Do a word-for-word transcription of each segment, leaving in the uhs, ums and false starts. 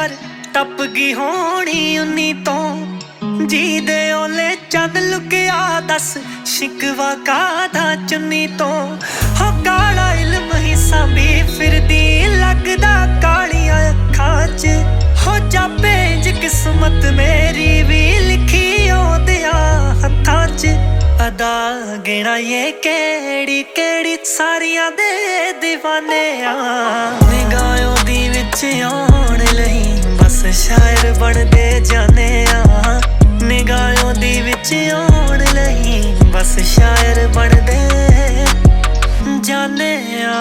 पर टप गई होनी उन्नी तो जी दे ओले चंद लुकिया दस शिकवा कादा चुन्नी तो हो काला इल्म ही सांभी फिरदी लगदा कालियां अखां च हो जापे ज किस्मत मेरी भी लिखी ओदियां हत्थां च अदा गिना ये केड़ी केड़ी सारियां दे दीवाने आ निगाहों दी विच आउण लई बस शायर बनदे जाने आ निगाहों दी विच आउण लई बस शायर बनदे जाने आ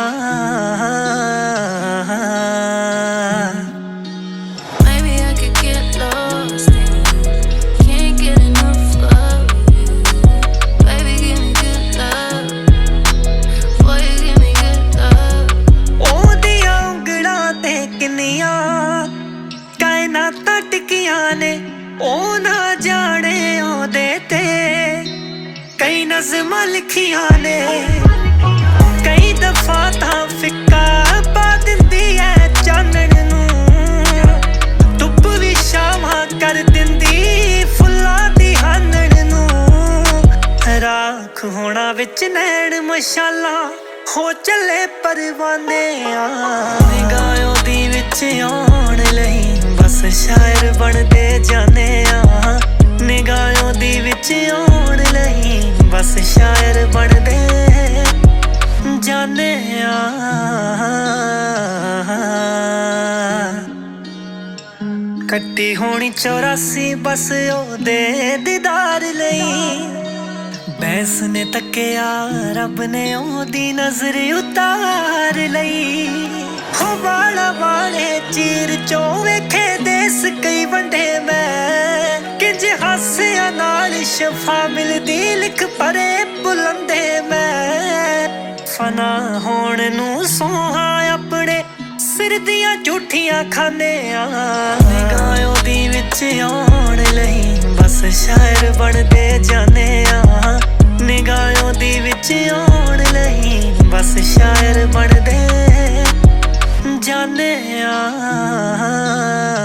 ने ओ ना जाने ओदे ते कई नज़मां लिखियां ने कई दफा तां फिक्का पा दिंदी ऐ चानण नूं धुप्प भी छावां कर दिंदी फुल्लां दी हानण नूं राख होना विच नैण मशाला हो चले परवाने आ निगाहों दी विच आउण लई बस शायर बनदे जाने आ निगाहों दी विच आउण लई बस शायर बनदे जाने आ कट्टी होनी चौरासी बस ओदे दीदार लई बैस ने तकिया रब ने ओदी नजर उतार लई हो वाला वाले चीर चो वेखे देस कई वंडे मैं किंज हासिया नाल शफा मिलदी लिख परे बुलंदे मैं फना होण नूं सोहा अपने सिर दियां झूठियां खाने आ निगाहों दी विच आउण लई बस शायर बनदे जाने आ निगाहों दी विच आउण लई बस शायर बनदे जाने आ